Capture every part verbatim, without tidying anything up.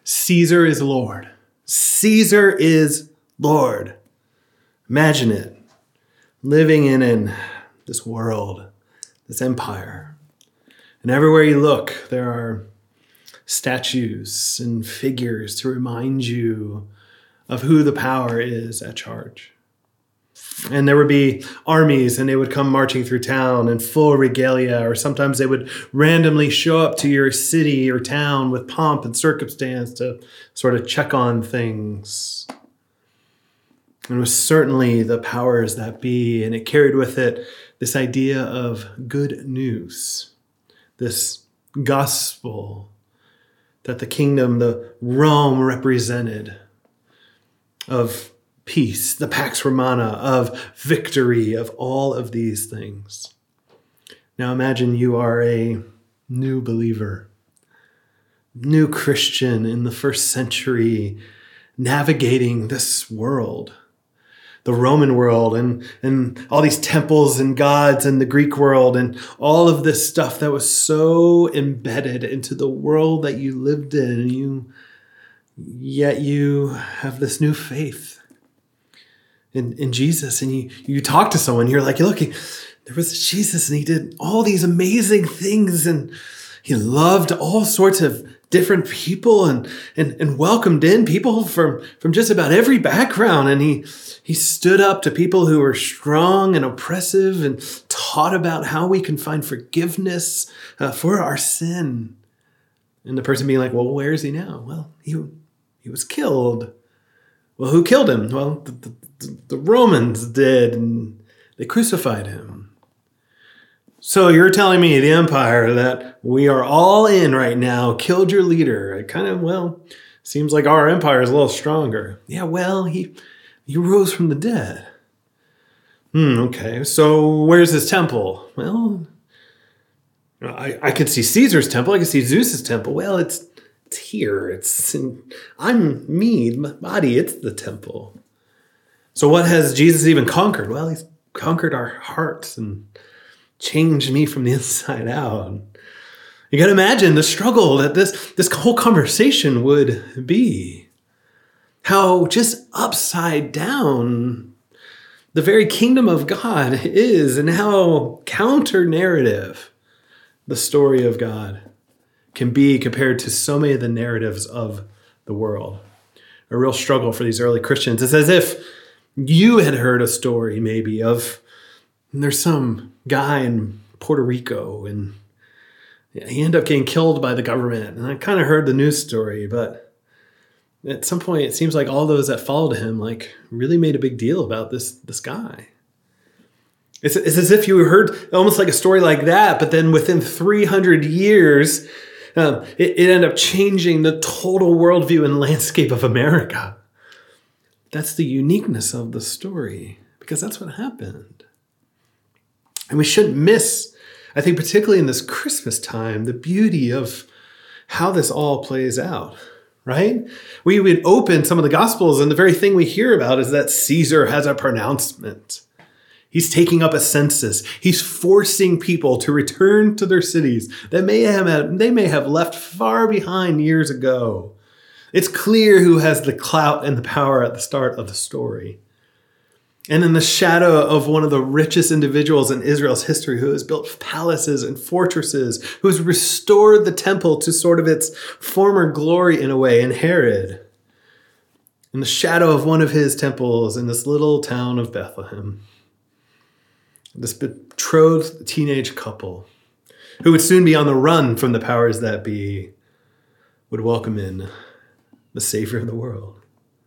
Caesar is Lord. Caesar is Lord. Imagine it, living in, in this world, this empire. And everywhere you look, there are statues and figures to remind you of who the power is at charge. And there would be armies, and they would come marching through town in full regalia, or sometimes they would randomly show up to your city or town with pomp and circumstance to sort of check on things. And it was certainly the powers that be, and it carried with it this idea of good news, this gospel that the kingdom, the Rome represented, of peace, the Pax Romana, of victory, of all of these things. Now imagine you are a new believer, new Christian in the first century, navigating this world, the Roman world, and, and all these temples and gods, and the Greek world, and all of this stuff that was so embedded into the world that you lived in, and you, yet you have this new faith in, in Jesus, and you, you talk to someone, you're like, look, he, there was Jesus, and he did all these amazing things, and he loved all sorts of different people, and, and, and welcomed in people from, from just about every background. And he, he stood up to people who were strong and oppressive, and taught about how we can find forgiveness uh, for our sin. And the person being like, well, where is he now? Well, he, he was killed. Well, who killed him? Well, the, the, the Romans did, and they crucified him. So you're telling me the empire that we are all in right now killed your leader. It kind of, well, seems like our empire is a little stronger. Yeah, well, he he rose from the dead. Hmm, okay, so where's his temple? Well, I, I could see Caesar's temple. I could see Zeus's temple. Well, it's, it's here. It's in, I'm me, my body. It's the temple. So what has Jesus even conquered? Well, he's conquered our hearts and changed me from the inside out. You got to imagine the struggle that this, this whole conversation would be. How just upside down the very kingdom of God is, and how counter-narrative the story of God can be compared to so many of the narratives of the world. A real struggle for these early Christians. It's as if you had heard a story maybe of, there's some guy in Puerto Rico, and he ended up getting killed by the government. And I kind of heard the news story, but at some point it seems like all those that followed him like really made a big deal about this, this guy. It's, it's as if you heard almost like a story like that, but then within three hundred years, um, it, it ended up changing the total worldview and landscape of America. That's the uniqueness of the story, because that's what happened. And we shouldn't miss, I think, particularly in this Christmas time, the beauty of how this all plays out, right? We would open some of the Gospels, and the very thing we hear about is that Caesar has a pronouncement. He's taking up a census. He's forcing people to return to their cities that may have, they may have left far behind years ago. It's clear who has the clout and the power at the start of the story. And in the shadow of one of the richest individuals in Israel's history, who has built palaces and fortresses, who has restored the temple to sort of its former glory in a way, in Herod. In the shadow of one of his temples in this little town of Bethlehem, this betrothed teenage couple, who would soon be on the run from the powers that be, would welcome in the Savior of the world.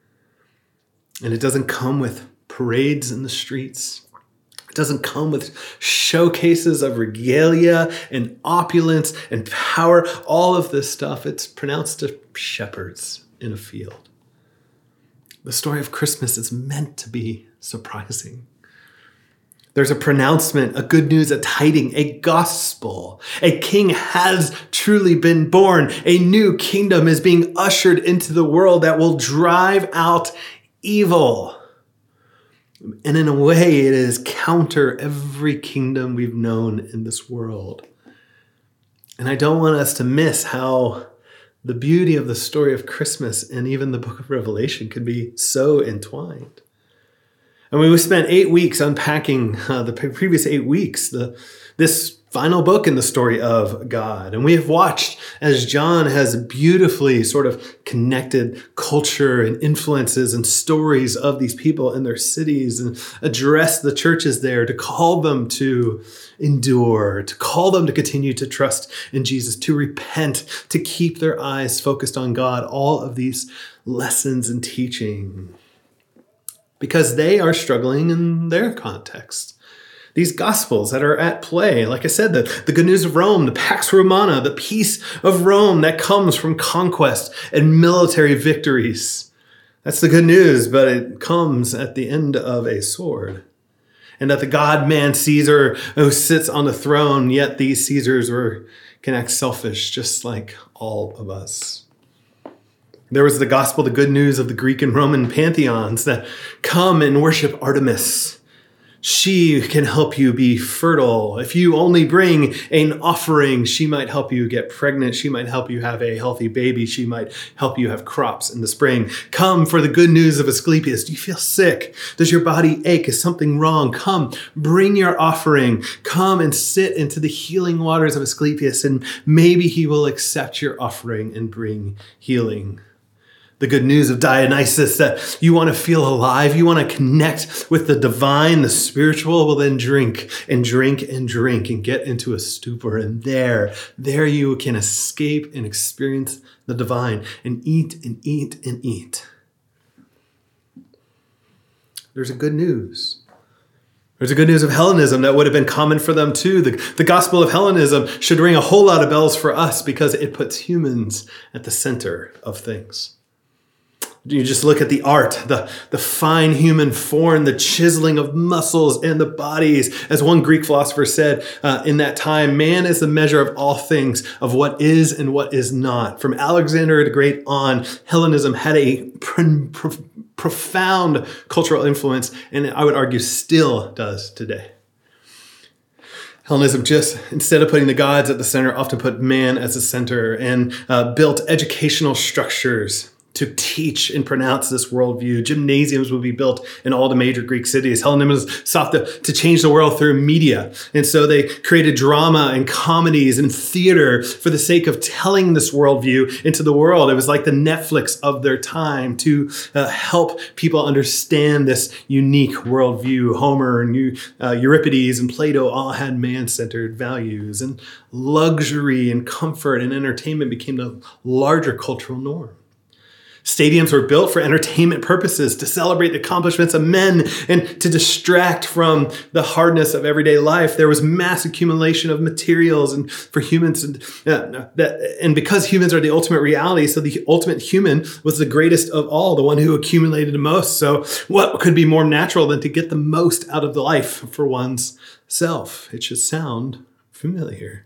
And it doesn't come with parades in the streets. It doesn't come with showcases of regalia and opulence and power, all of this stuff. It's pronounced to shepherds in a field. The story of Christmas is meant to be surprising. There's a pronouncement, a good news, a tiding, a gospel. A king has truly been born. A new kingdom is being ushered into the world that will drive out evil. And in a way, it is counter every kingdom we've known in this world. And I don't want us to miss how The beauty of the story of Christmas and even the book of Revelation can be so entwined. And we spent eight weeks unpacking uh, the previous eight weeks, the, this final book in the story of God. And we have watched as John has beautifully sort of connected culture and influences and stories of these people in their cities and addressed the churches there to call them to endure, to call them to continue to trust in Jesus, to repent, to keep their eyes focused on God, all of these lessons and teaching, because they are struggling in their context. These gospels that are at play, like I said, the, the good news of Rome, the Pax Romana, the peace of Rome that comes from conquest and military victories. That's the good news, but it comes at the end of a sword. And that the God-man Caesar who sits on the throne, yet these Caesars were, can act selfish just like all of us. There was the gospel, the good news of the Greek and Roman pantheons that come and worship Artemis. She can help you be fertile. If you only bring an offering, she might help you get pregnant. She might help you have a healthy baby. She might help you have crops in the spring. Come for the good news of Asclepius. Do you feel sick? Does your body ache? Is something wrong? Come, bring your offering. Come and sit into the healing waters of Asclepius, and maybe he will accept your offering and bring healing. The good news of Dionysus, that you want to feel alive, you want to connect with the divine, the spiritual, well then drink and drink and drink and get into a stupor. And there, there you can escape and experience the divine and eat and eat and eat. There's a good news. There's a good news of Hellenism that would have been common for them too. The, the gospel of Hellenism should ring a whole lot of bells for us because it puts humans at the center of things. You just look at the art, the, the fine human form, the chiseling of muscles and the bodies. As one Greek philosopher said uh, in that time, man is the measure of all things, of what is and what is not. From Alexander the Great on, Hellenism had a pro- pro- profound cultural influence, and I would argue still does today. Hellenism just, instead of putting the gods at the center, often put man as the center and uh, built educational structures to teach and pronounce this worldview. Gymnasiums would be built in all the major Greek cities. Hellenism sought to, to change the world through media. And so they created drama and comedies and theater for the sake of telling this worldview into the world. It was like the Netflix of their time to uh, help people understand this unique worldview. Homer and uh, Euripides and Plato all had man-centered values, and luxury and comfort and entertainment became the larger cultural norm. Stadiums were built for entertainment purposes, to celebrate the accomplishments of men and to distract from the hardness of everyday life. There was mass accumulation of materials and for humans, and, uh, that, and because humans are the ultimate reality, so the ultimate human was the greatest of all, the one who accumulated the most. So what could be more natural than to get the most out of the life for one's self? It should sound familiar.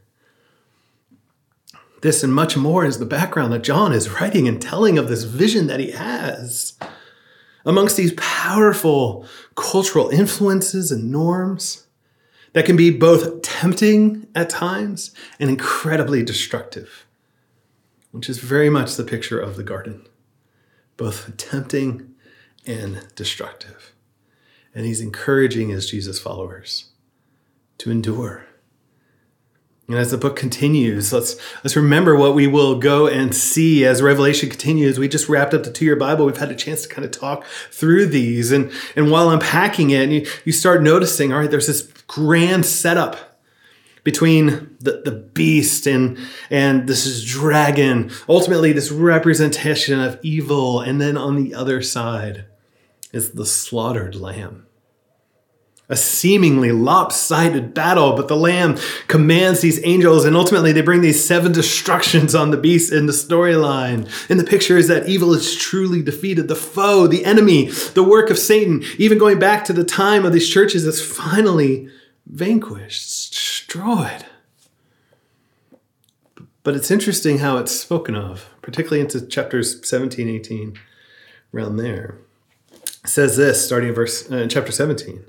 This and much more is the background that John is writing and telling of this vision that he has. Amongst these powerful cultural influences and norms that can be both tempting at times and incredibly destructive, which is very much the picture of the garden, both tempting and destructive. And he's encouraging his Jesus followers to endure. And as the book continues, let's let's remember what we will go and see as Revelation continues. We just wrapped up the two-year Bible. We've had a chance to kind of talk through these. And, and while unpacking it, you, you start noticing, all right, there's this grand setup between the, the beast and, and this is dragon, ultimately this representation of evil. And then on the other side is the slaughtered lamb. A seemingly lopsided battle, but the Lamb commands these angels, and ultimately they bring these seven destructions on the beast in the storyline. And the picture is that evil is truly defeated. The foe, the enemy, the work of Satan, even going back to the time of these churches, is finally vanquished, it's destroyed. But it's interesting how it's spoken of, particularly into chapters seventeen, eighteen, around there. It says this, starting in verse uh, chapter seventeen.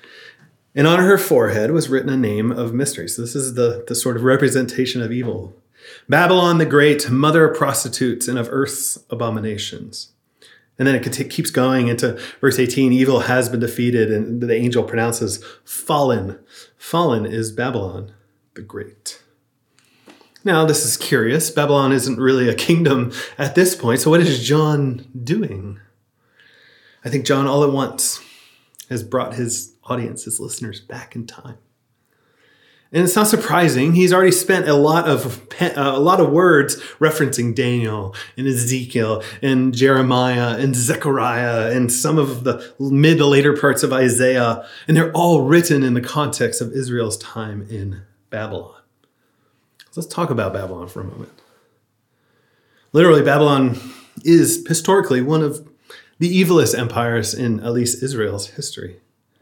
And on her forehead was written a name of mystery. So this is the, the sort of representation of evil. Babylon the Great, mother of prostitutes and of earth's abominations. And then it keeps going into verse eighteen. Evil has been defeated, and the angel pronounces fallen. Fallen is Babylon the Great. Now, this is curious. Babylon isn't really a kingdom at this point. So what is John doing? I think John, all at once, has brought his audience, his listeners, back in time. And it's not surprising. He's already spent a lot of uh, a lot of words referencing Daniel and Ezekiel and Jeremiah and Zechariah and some of the mid to later parts of Isaiah. And they're all written in the context of Israel's time in Babylon. So let's talk about Babylon for a moment. Literally, Babylon is historically one of the evilest empires in at least Israel's history.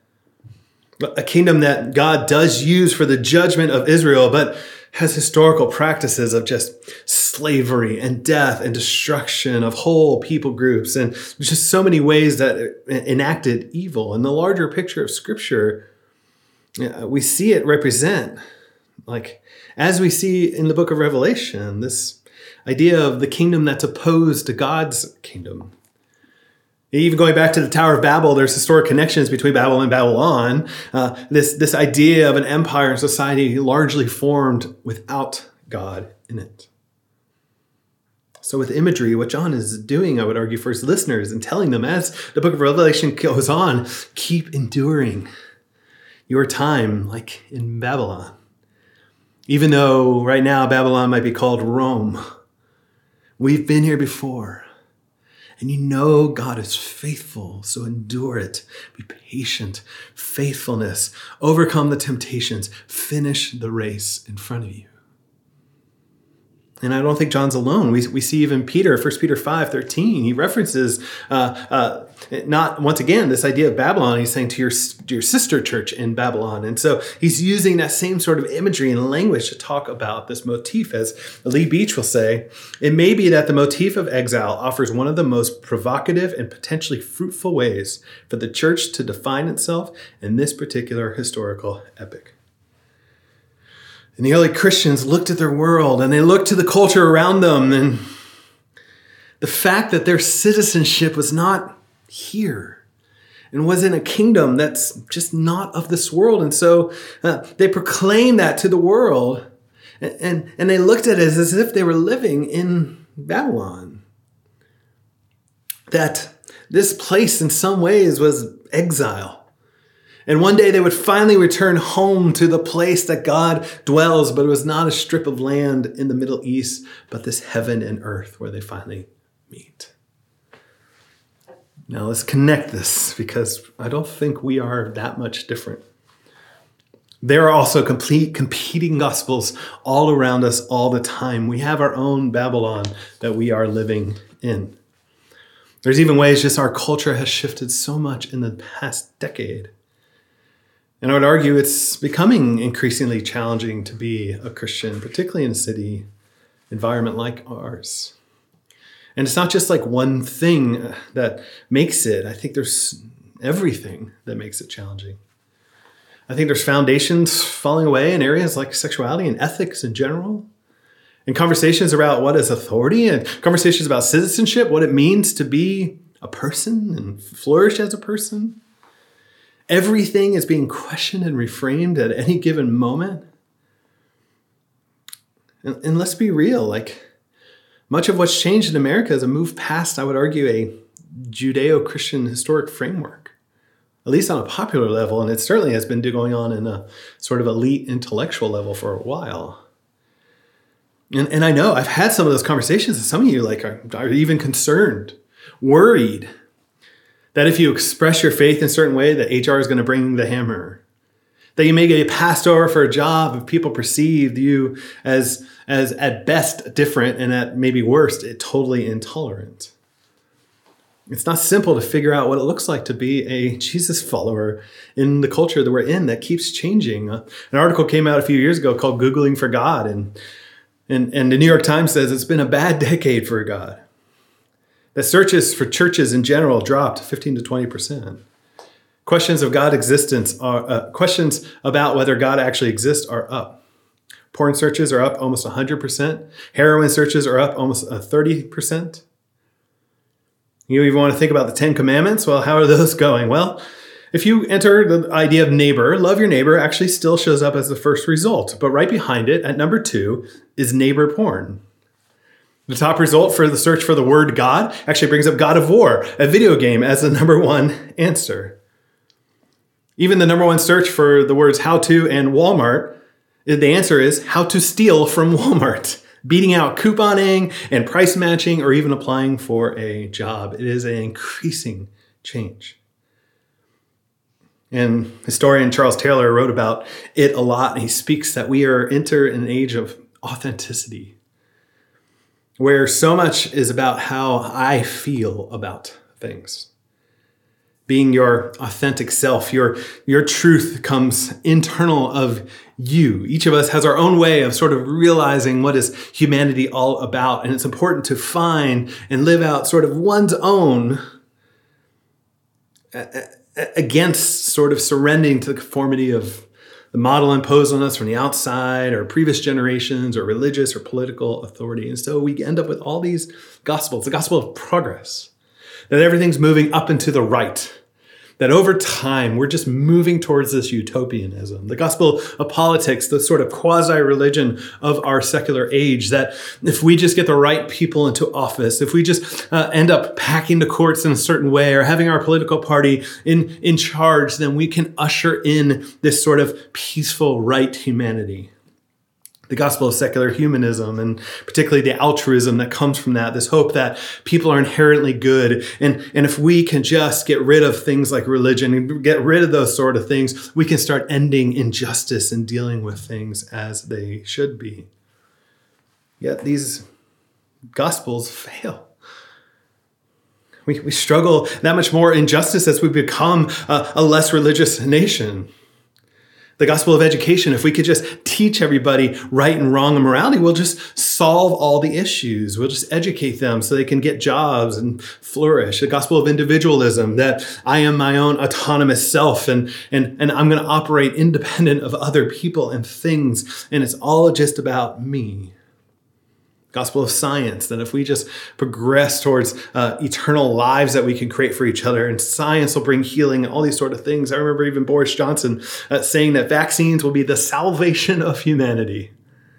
A kingdom that God does use for the judgment of Israel, but has historical practices of just slavery and death and destruction of whole people groups, and just so many ways that it enacted evil. In the larger picture of Scripture, we see it represent, like as we see in the book of Revelation, this idea of the kingdom that's opposed to God's kingdom. Even going back to the Tower of Babel, there's historic connections between Babel and Babylon. Uh, this, this idea of an empire and society largely formed without God in it. So with imagery, what John is doing, I would argue, for his listeners and telling them as the book of Revelation goes on, keep enduring your time like in Babylon. Even though right now Babylon might be called Rome, we've been here before. And you know God is faithful, so endure it. Be patient, faithfulness, overcome the temptations, finish the race in front of you. And I don't think John's alone. We, we see even Peter, First Peter five thirteen, he references uh, uh, not, once again, this idea of Babylon. He's saying to your, to your sister church in Babylon. And so he's using that same sort of imagery and language to talk about this motif. As Lee Beach will say, it may be that the motif of exile offers one of the most provocative and potentially fruitful ways for the church to define itself in this particular historical epic. And the early Christians looked at their world and they looked to the culture around them, and the fact that their citizenship was not here and was in a kingdom that's just not of this world. And so uh, they proclaimed that to the world, and, and, and they looked at it as if they were living in Babylon. That this place in some ways was exile. And one day they would finally return home to the place that God dwells, but it was not a strip of land in the Middle East, but this heaven and earth where they finally meet. Now let's connect this, because I don't think we are that much different. There are also complete competing gospels all around us all the time. We have our own Babylon that we are living in. There's even ways just our culture has shifted so much in the past decade. And I would argue it's becoming increasingly challenging to be a Christian, particularly in a city environment like ours. And it's not just like one thing that makes it. I think there's everything that makes it challenging. I think there's foundations falling away in areas like sexuality and ethics in general, and conversations about what is authority, and conversations about citizenship, what it means to be a person and flourish as a person. Everything is being questioned and reframed at any given moment. And, and let's be real, like much of what's changed in America is a move past, I would argue, a Judeo-Christian historic framework, at least on a popular level. And it certainly has been going on in a sort of elite intellectual level for a while. And, and I know I've had some of those conversations, and some of you like are, are even concerned, worried that if you express your faith in a certain way, that H R is going to bring the hammer. That you may get passed over for a job if people perceive you as, as at best different and at maybe worst, totally intolerant. It's not simple to figure out what it looks like to be a Jesus follower in the culture that we're in that keeps changing. Uh, an article came out a few years ago called Googling for God, and, and, and the New York Times says it's been a bad decade for God. That searches for churches in general dropped fifteen to twenty percent. Questions of God's existence are, uh, questions about whether God actually exists are up. Porn searches are up almost one hundred percent. Heroin searches are up almost uh, thirty percent. You even want to think about the Ten Commandments? Well, how are those going? Well, if you enter the idea of neighbor, love your neighbor actually still shows up as the first result. But right behind it, at number two, is neighbor porn. The top result for the search for the word God actually brings up God of War, a video game, as the number one answer. Even the number one search for the words how to and Walmart, the answer is how to steal from Walmart, beating out couponing and price matching or even applying for a job. It is an increasing change. And historian Charles Taylor wrote about it a lot, and he speaks that we are enter an age of authenticity, where so much is about how I feel about things. Being your authentic self, your, your truth comes internal of you. Each of us has our own way of sort of realizing what is humanity all about. And it's important to find and live out sort of one's own against sort of surrendering to the conformity of the model imposed on us from the outside or previous generations or religious or political authority. And so we end up with all these gospels, the gospel of progress, that everything's moving up and to the right, that over time we're just moving towards this utopianism, the gospel of politics, the sort of quasi-religion of our secular age, that if we just get the right people into office, if we just uh, end up packing the courts in a certain way or having our political party in, in charge, then we can usher in this sort of peaceful right humanity. The gospel of secular humanism, and particularly the altruism that comes from that, this hope that people are inherently good. And, and if we can just get rid of things like religion and get rid of those sort of things, we can start ending injustice and dealing with things as they should be. Yet these gospels fail. We, we struggle that much more injustice as we become a, a less religious nation. The gospel of education, if we could just teach everybody right and wrong and morality, we'll just solve all the issues. We'll just educate them so they can get jobs and flourish. The gospel of individualism, that I am my own autonomous self and, and, and I'm going to operate independent of other people and things. And it's all just about me. Gospel of science, that if we just progress towards uh, eternal lives that we can create for each other, and science will bring healing and all these sort of things. I remember even Boris Johnson uh, saying that vaccines will be the salvation of humanity.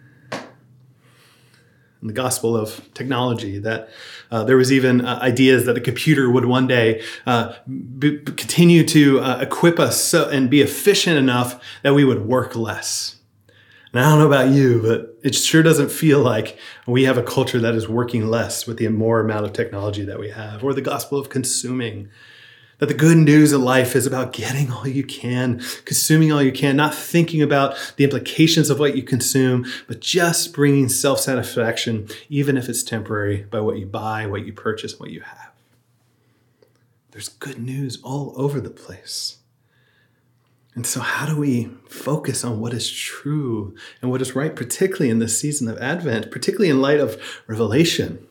And the gospel of technology, that uh, there was even uh, ideas that a computer would one day uh, b- continue to uh, equip us so, and be efficient enough that we would work less. And I don't know about you, but it sure doesn't feel like we have a culture that is working less with the more amount of technology that we have. Or the gospel of consuming, that the good news of life is about getting all you can, consuming all you can, not thinking about the implications of what you consume, but just bringing self-satisfaction, even if it's temporary, by what you buy, what you purchase, what you have. There's good news all over the place. And so how do we focus on what is true and what is right, particularly in this season of Advent, particularly in light of Revelation?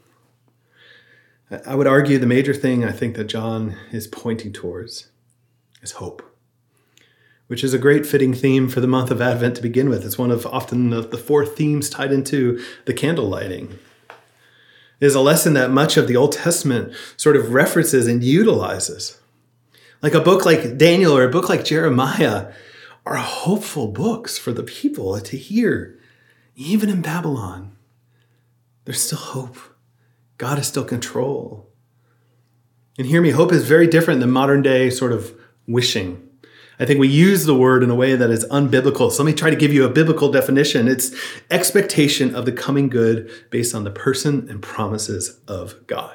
I would argue the major thing I think that John is pointing towards is hope, which is a great fitting theme for the month of Advent to begin with. It's one of often the, the four themes tied into the candle lighting. It is a lesson that much of the Old Testament sort of references and utilizes. Like a book like Daniel or a book like Jeremiah are hopeful books for the people to hear. Even in Babylon, there's still hope. God is still in control. And hear me, hope is very different than modern day sort of wishing. I think we use the word in a way that is unbiblical. So let me try to give you a biblical definition. It's expectation of the coming good based on the person and promises of God.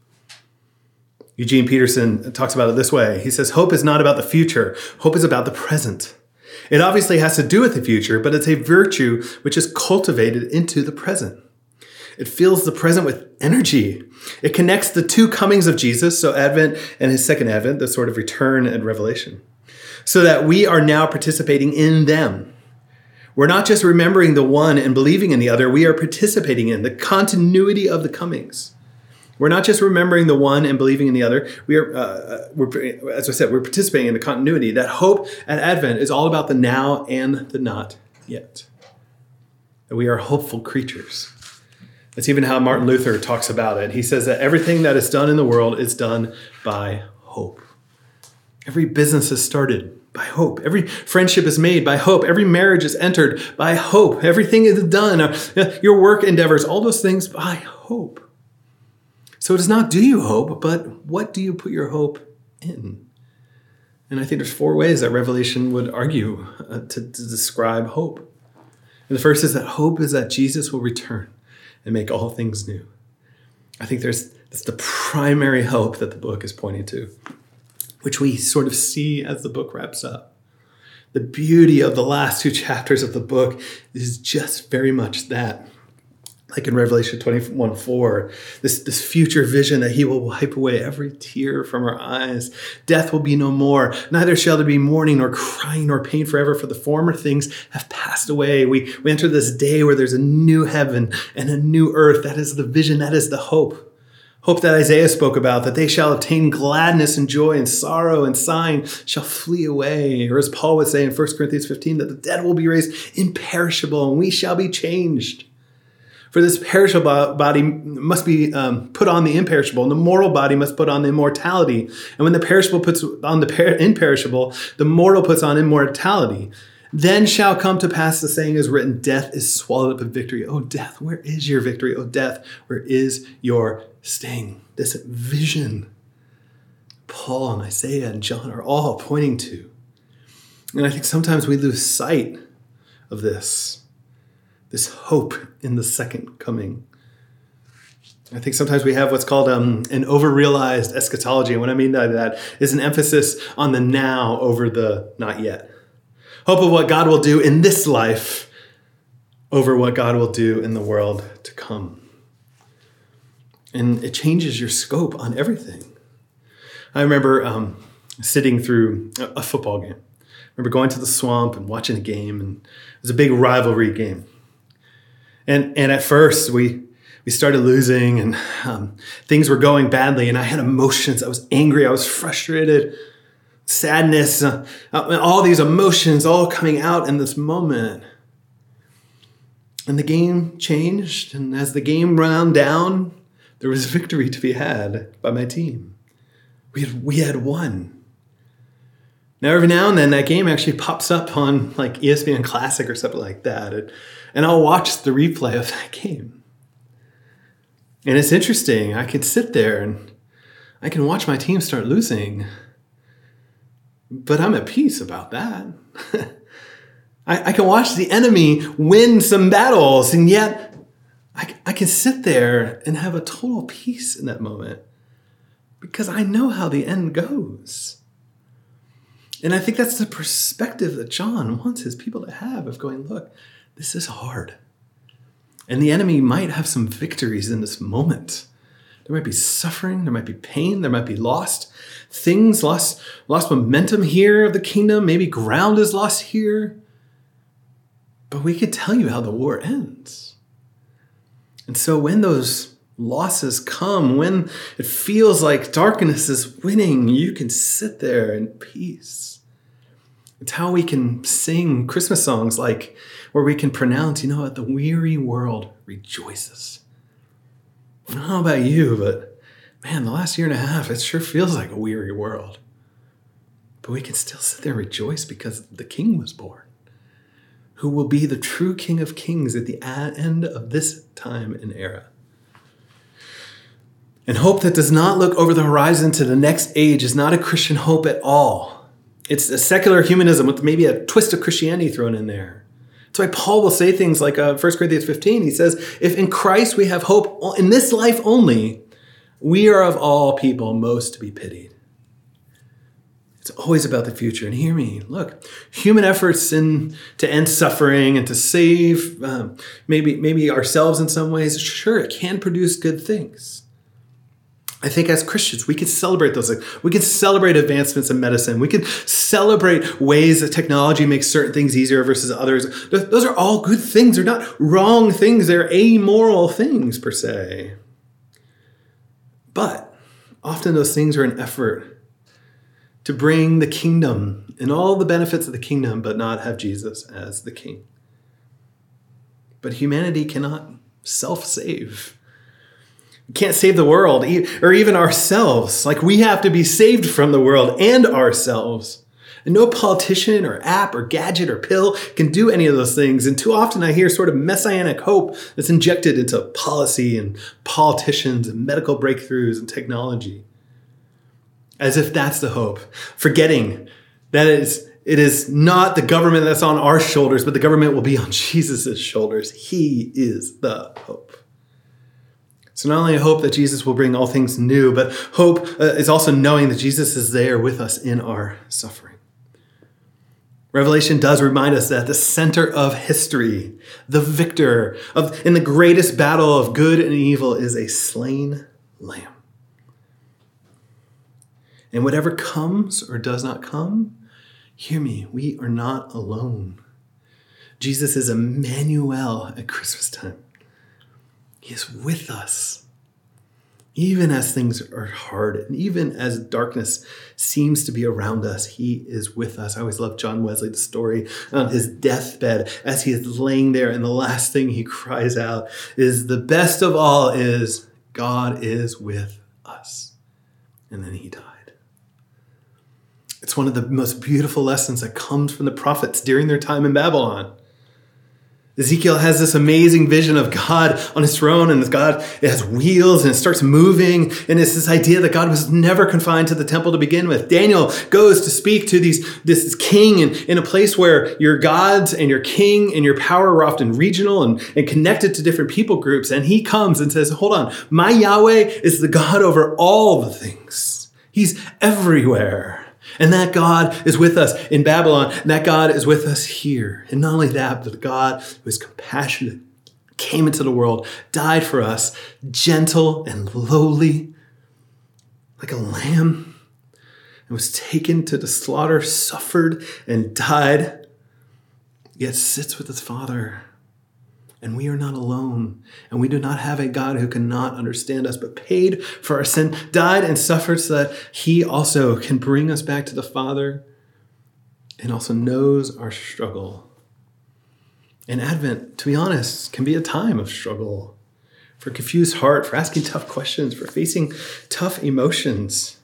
Eugene Peterson talks about it this way. He says, hope is not about the future. Hope is about the present. It obviously has to do with the future, but it's a virtue which is cultivated into the present. It fills the present with energy. It connects the two comings of Jesus, so Advent and his second Advent, the sort of return and revelation, so that we are now participating in them. We're not just remembering the one and believing in the other. We are participating in the continuity of the comings. We're not just remembering the one and believing in the other. We are, uh, we're, as I said, we're participating in the continuity. That hope at Advent is all about the now and the not yet. that we are hopeful creatures. That's even how Martin Luther talks about it. He says that everything that is done in the world is done by hope. Every business is started by hope. Every friendship is made by hope. Every marriage is entered by hope. Everything is done, your work endeavors, all those things by hope. So it does not do you hope, but what do you put your hope in? And I think there's four ways that Revelation would argue uh, to, to describe hope. And the first is that hope is that Jesus will return and make all things new. I think there's that's the primary hope that the book is pointing to, which we sort of see as the book wraps up. The beauty of the last two chapters of the book is just very much that. Like in Revelation twenty-one four, this, this future vision that he will wipe away every tear from our eyes. Death will be no more. Neither shall there be mourning nor crying nor pain forever, for the former things have passed away. We, we enter this day where there's a new heaven and a new earth. That is the vision. That is the hope. Hope that Isaiah spoke about, that they shall obtain gladness and joy, and sorrow and sighing shall flee away. Or as Paul would say in First Corinthians fifteen, that the dead will be raised imperishable and we shall be changed. For this perishable body must be um, put on the imperishable, and the mortal body must put on the immortality. And when the perishable puts on the per- imperishable, the mortal puts on immortality. Then shall come to pass the saying is written, death is swallowed up in victory. Oh, death, where is your victory? Oh, death, where is your sting? This vision Paul and Isaiah and John are all pointing to. And I think sometimes we lose sight of this. This hope in the second coming. I think sometimes we have what's called um, an over-realized eschatology. And what I mean by that is an emphasis on the now over the not yet. Hope of what God will do in this life over what God will do in the world to come. And it changes your scope on everything. I remember um, sitting through a football game. I remember going to the swamp and watching a game, and it was a big rivalry game. And and at first, we we started losing, and um, things were going badly, and I had emotions. I was angry. I was frustrated, sadness, uh, all these emotions all coming out in this moment. And the game changed, and as the game wound down, there was victory to be had by my team. We had, we had won. Now, every now and then, that game actually pops up on like E S P N Classic or something like that. And, and I'll watch the replay of that game. And it's interesting. I can sit there and I can watch my team start losing. But I'm at peace about that. I, I can watch the enemy win some battles, and yet I, I can sit there and have a total peace in that moment because I know how the end goes. And I think that's the perspective that John wants his people to have of going, look, this is hard. And the enemy might have some victories in this moment. There might be suffering, there might be pain, there might be lost things, lost, lost momentum here of the kingdom. Maybe ground is lost here. But we could tell you how the war ends. And so when those losses come, when it feels like darkness is winning, you can sit there in peace. It's how we can sing Christmas songs like where we can pronounce, you know what, the weary world rejoices. I don't know about you, but man, the last year and a half, it sure feels like a weary world. But we can still sit there and rejoice because the King was born, who will be the true King of Kings at the end of this time and era. And hope that does not look over the horizon to the next age is not a Christian hope at all. It's a secular humanism with maybe a twist of Christianity thrown in there. That's why Paul will say things like uh, First Corinthians fifteen. He says, if in Christ we have hope in this life only, we are of all people most to be pitied. It's always about the future. And hear me, look, human efforts in to end suffering and to save um, maybe, maybe ourselves in some ways, sure, it can produce good things. I think as Christians, we can celebrate those things. We can celebrate advancements in medicine. We can celebrate ways that technology makes certain things easier versus others. Those are all good things. They're not wrong things. They're amoral things per se. But often those things are an effort to bring the kingdom and all the benefits of the kingdom, but not have Jesus as the king. but humanity cannot self-save. We can't save the world or even ourselves. Like, we have to be saved from the world and ourselves. And no politician or app or gadget or pill can do any of those things. And too often I hear sort of messianic hope that's injected into policy and politicians and medical breakthroughs and technology. As if that's the hope, forgetting that it's, it is not the government that's on our shoulders, but the government will be on Jesus' shoulders. He is the hope. So not only a hope that Jesus will bring all things new, but hope uh, is also knowing that Jesus is there with us in our suffering. Revelation does remind us that the center of history, the victor of in the greatest battle of good and evil, is a slain lamb. And whatever comes or does not come, hear me, we are not alone. Jesus is Emmanuel at Christmas time. He is with us. Even as things are hard, and even as darkness seems to be around us, he is with us. I always love John Wesley, the story on his deathbed as he is laying there, and the last thing he cries out is, the best of all is, God is with us. And then he died. It's one of the most beautiful lessons that comes from the prophets during their time in Babylon. Ezekiel has this amazing vision of God on his throne, and God, it has wheels and it starts moving. And it's this idea that God was never confined to the temple to begin with. Daniel goes to speak to these, this king in, in a place where your gods and your king and your power were often regional and, and connected to different people groups. And he comes and says, hold on, my Yahweh is the God over all the things. He's everywhere. And that God is with us in Babylon, and that God is with us here. And not only that, but the God who is compassionate, came into the world, died for us, gentle and lowly, like a lamb, and was taken to the slaughter, suffered and died, yet sits with his Father. And we are not alone. And we do not have a God who cannot understand us, but paid for our sin, died and suffered so that he also can bring us back to the Father and also knows our struggle. And Advent, to be honest, can be a time of struggle for a confused heart, for asking tough questions, for facing tough emotions.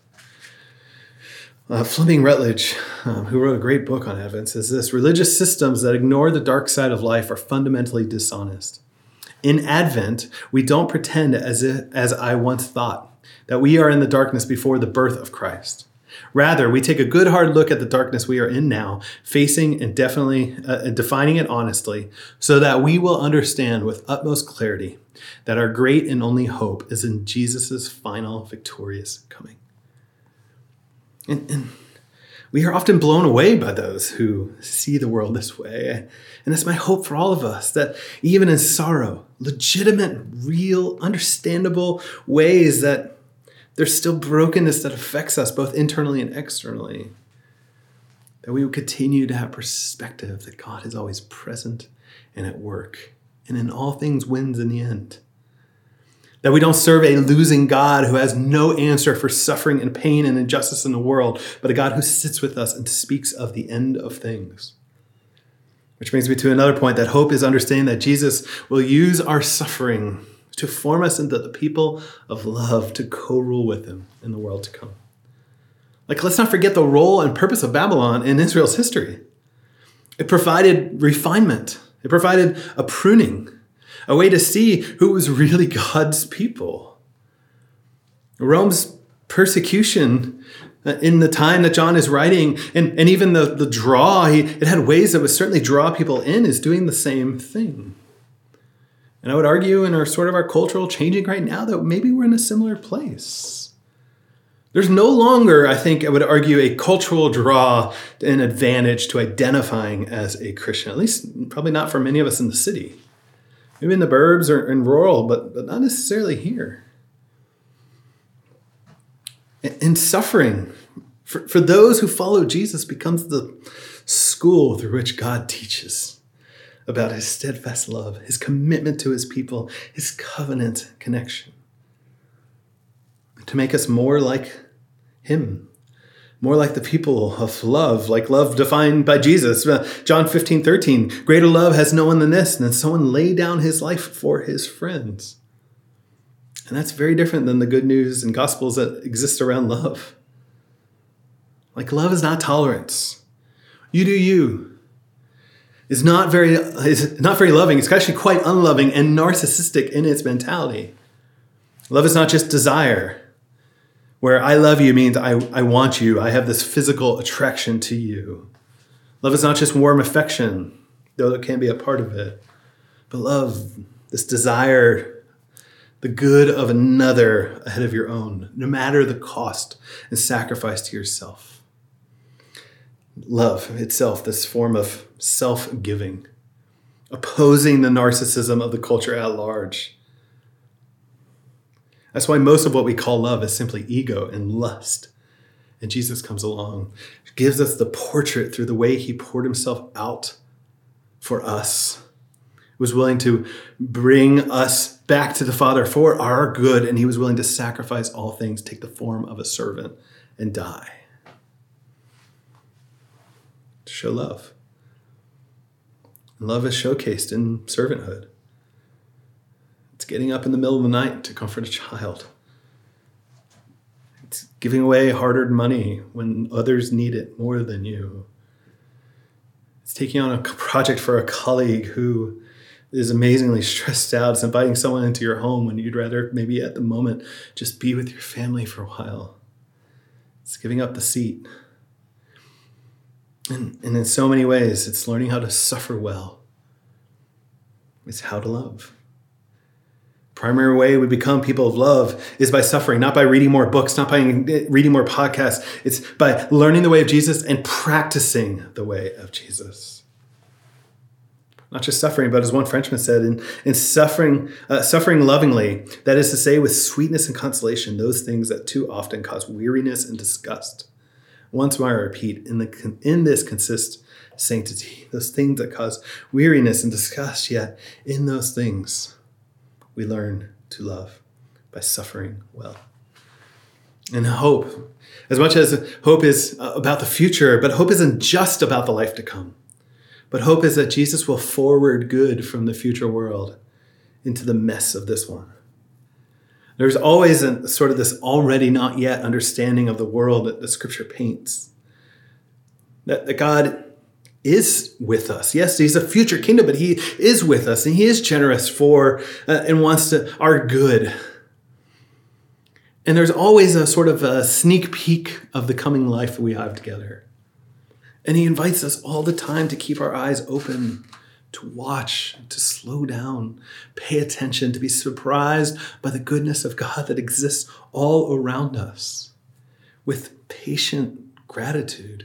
Uh, Fleming Rutledge, um, who wrote a great book on Advent, says this: religious systems that ignore the dark side of life are fundamentally dishonest. In Advent, we don't pretend, as, if, as I once thought, that we are in the darkness before the birth of Christ. Rather, we take a good hard look at the darkness we are in now, facing and definitely uh, defining it honestly, so that we will understand with utmost clarity that our great and only hope is in Jesus' final victorious coming. And, and we are often blown away by those who see the world this way. And it's my hope for all of us that even in sorrow, legitimate, real, understandable ways, that there's still brokenness that affects us both internally and externally, that we will continue to have perspective that God is always present and at work, and in all things wins in the end. That we don't serve a losing God who has no answer for suffering and pain and injustice in the world, but a God who sits with us and speaks of the end of things. Which brings me to another point, that hope is understanding that Jesus will use our suffering to form us into the people of love, to co-rule with him in the world to come. Like, let's not forget the role and purpose of Babylon in Israel's history. It provided refinement. It provided a pruning, a way to see who was really God's people. Rome's persecution in the time that John is writing, and, and even the, the draw, he, it had ways that would certainly draw people in, is doing the same thing. And I would argue in our sort of our cultural changing right now that maybe we're in a similar place. There's no longer, I think I would argue, a cultural draw and advantage to identifying as a Christian, at least probably not for many of us in the city. Maybe in the burbs or in rural, but, but not necessarily here. And suffering, for, for those who follow Jesus, becomes the school through which God teaches about his steadfast love, his commitment to his people, his covenant connection. To make us more like him, more like the people of love, like love defined by Jesus. Uh, John fifteen thirteen, greater love has no one than this, than someone lay down his life for his friends. And that's very different than the good news and gospels that exist around love. Like love is not tolerance. You do you. It's not very, it's not very loving. It's actually quite unloving and narcissistic in its mentality. Love is not just desire, where I love you means I, I want you. I have this physical attraction to you. Love is not just warm affection, though it can be a part of it. But love, this desire, the good of another ahead of your own, no matter the cost and sacrifice to yourself. Love itself, this form of self-giving, opposing the narcissism of the culture at large. That's why most of what we call love is simply ego and lust. And Jesus comes along, gives us the portrait through the way he poured himself out for us, was willing to bring us back to the Father for our good, and he was willing to sacrifice all things, take the form of a servant, and die. To show love. And love is showcased in servanthood. It's getting up in the middle of the night to comfort a child. It's giving away hard-earned money when others need it more than you. It's taking on a project for a colleague who is amazingly stressed out. It's inviting someone into your home when you'd rather maybe at the moment just be with your family for a while. It's giving up the seat. And, and in so many ways, it's learning how to suffer well. It's how to love. Primary way we become people of love is by suffering, not by reading more books, not by reading more podcasts. It's by learning the way of Jesus and practicing the way of Jesus. Not just suffering, but as one Frenchman said, in, in suffering, uh, suffering lovingly, that is to say, with sweetness and consolation, those things that too often cause weariness and disgust. Once more, I repeat, in, the, in this consists sanctity, those things that cause weariness and disgust, yet in those things we learn to love by suffering well. And hope, as much as hope is about the future, but hope isn't just about the life to come. But hope is that Jesus will forward good from the future world into the mess of this one. There's always a sort of this already not yet understanding of the world that the scripture paints. That, that God is with us. Yes, he's a future kingdom, but he is with us and he is generous for uh, and wants to our good. And there's always a sort of a sneak peek of the coming life we have together. And he invites us all the time to keep our eyes open, to watch, to slow down, pay attention, to be surprised by the goodness of God that exists all around us with patient gratitude.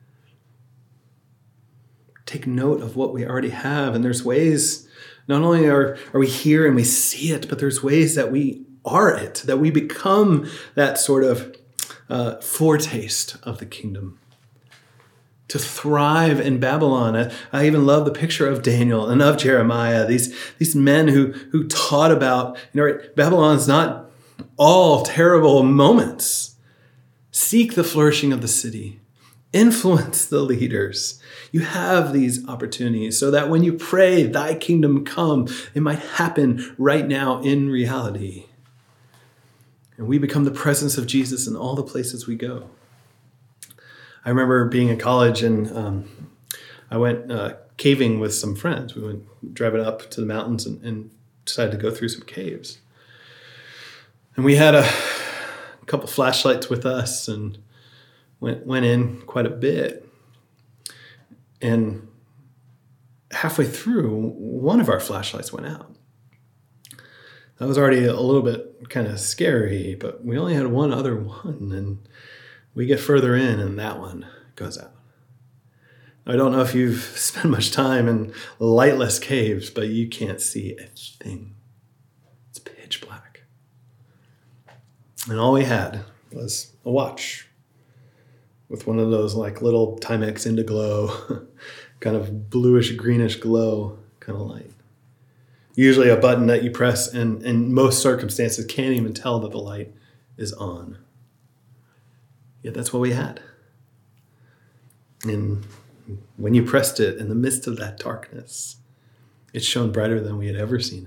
Take note of what we already have. And there's ways, not only are, are we here and we see it, but there's ways that we are it, that we become that sort of uh, foretaste of the kingdom. To thrive in Babylon. I, I even love the picture of Daniel and of Jeremiah, these, these men who, who taught about, you know, Babylon's not all terrible moments. Seek the flourishing of the city. Influence the leaders. You have these opportunities so that when you pray, thy kingdom come, it might happen right now in reality. And we become the presence of Jesus in all the places we go. I remember being in college and um, I went uh, caving with some friends. We went driving up to the mountains and, and decided to go through some caves. And we had a, a couple flashlights with us and went went in quite a bit. And halfway through, one of our flashlights went out. That was already a little bit kind of scary, but we only had one other one, and we get further in and that one goes out. I don't know if you've spent much time in lightless caves, but you can't see a thing. It's pitch black. And all we had was a watch with one of those like little Timex Indiglow, kind of bluish, greenish glow kind of light. Usually a button that you press and in most circumstances can't even tell that the light is on. Yet that's what we had. And when you pressed it in the midst of that darkness, it shone brighter than we had ever seen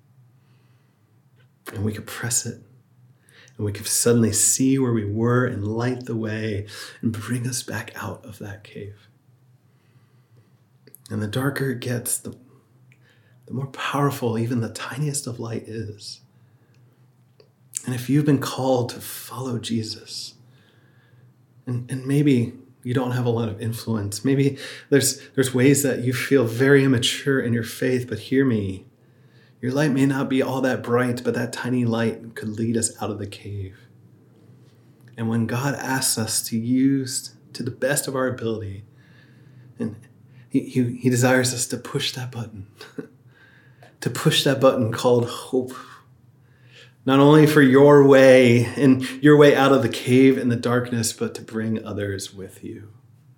it. And we could press it, and we could suddenly see where we were and light the way and bring us back out of that cave. And the darker it gets, the, the more powerful even the tiniest of light is. And if you've been called to follow Jesus, and, and maybe you don't have a lot of influence, maybe there's, there's ways that you feel very immature in your faith, but hear me. Your light may not be all that bright, but that tiny light could lead us out of the cave. And when God asks us to use to the best of our ability, and he, he, he desires us to push that button, to push that button called hope. Not only for your way and your way out of the cave and the darkness, but to bring others with you.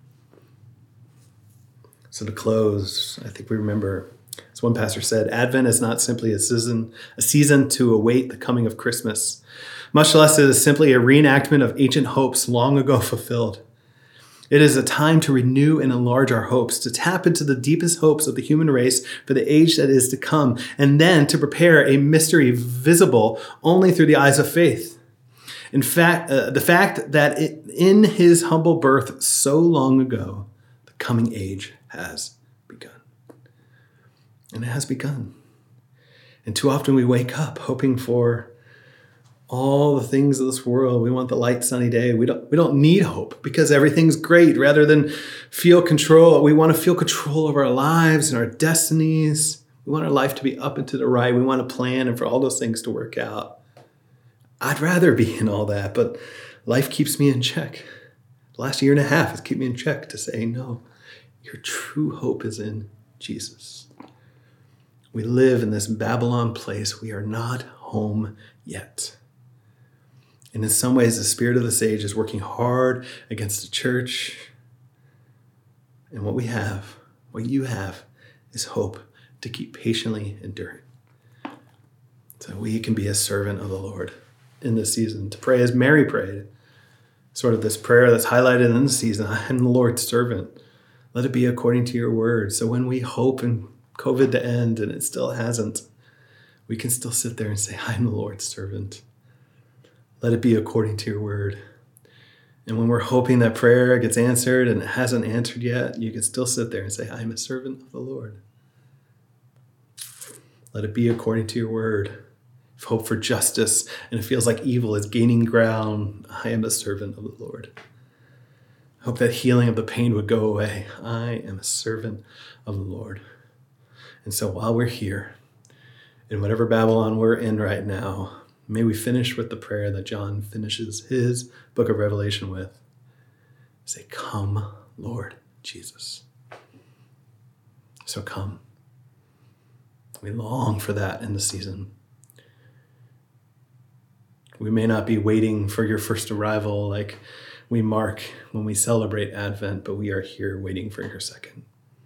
So to close, I think we remember, as one pastor said, Advent is not simply a season, a season to await the coming of Christmas, much less it is simply a reenactment of ancient hopes long ago fulfilled. It is a time to renew and enlarge our hopes, to tap into the deepest hopes of the human race for the age that is to come, and then to prepare a mystery visible only through the eyes of faith. In fact, uh, the fact that it, in his humble birth so long ago, the coming age has begun. And it has begun. And too often we wake up hoping for all the things of this world. We want the light sunny day. We don't, we don't need hope because everything's great. Rather than feel control, we want to feel control of our lives and our destinies. We want our life to be up and to the right. We want to plan and for all those things to work out. I'd rather be in all that, but life keeps me in check. The last year and a half has kept me in check to say, no, your true hope is in Jesus. We live in this Babylon place. We are not home yet. And in some ways, the spirit of this age is working hard against the church. And what we have, what you have, is hope to keep patiently enduring. So we can be a servant of the Lord in this season, to pray as Mary prayed. Sort of this prayer that's highlighted in this season, I am the Lord's servant. Let it be according to your word. So when we hope in COVID to end, and it still hasn't, we can still sit there and say, I am the Lord's servant. Let it be according to your word. And when we're hoping that prayer gets answered and it hasn't answered yet, you can still sit there and say, I am a servant of the Lord. Let it be according to your word. If hope for justice and it feels like evil is gaining ground, I am a servant of the Lord. I hope that healing of the pain would go away. I am a servant of the Lord. And so while we're here, in whatever Babylon we're in right now, may we finish with the prayer that John finishes his book of Revelation with. Say, come, Lord Jesus. So come. We long for that in the season. We may not be waiting for your first arrival like we mark when we celebrate Advent, but we are here waiting for your second.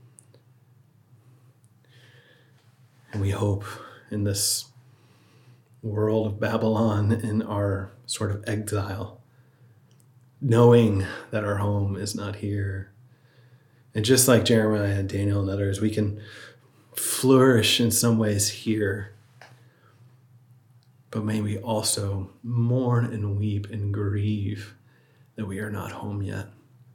And we hope in this world of Babylon, in our sort of exile, knowing that our home is not here. And just like Jeremiah and Daniel and others, we can flourish in some ways here. But may we also mourn and weep and grieve that we are not home yet.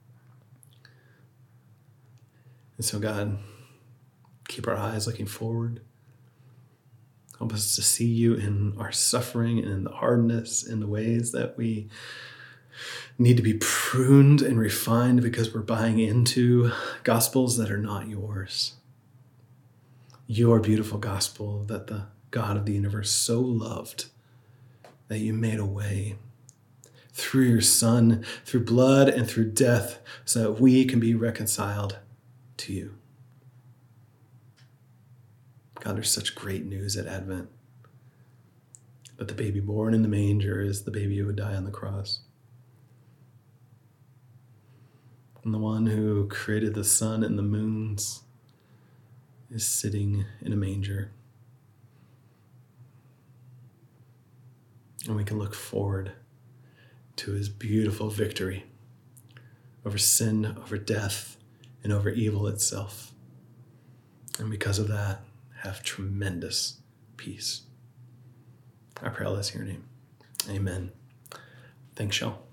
And so God, keep our eyes looking forward. Help us to see you in our suffering and in the hardness, in the ways that we need to be pruned and refined because we're buying into gospels that are not yours. Your beautiful gospel that the God of the universe so loved that you made a way through your Son, through blood and through death, so that we can be reconciled to you. God, there's such great news at Advent. That the baby born in the manger is the baby who would die on the cross. And the one who created the sun and the moons is sitting in a manger. And we can look forward to his beautiful victory over sin, over death, and over evil itself. And because of that, have tremendous peace. I pray all this in your name. Amen. Thanks, y'all.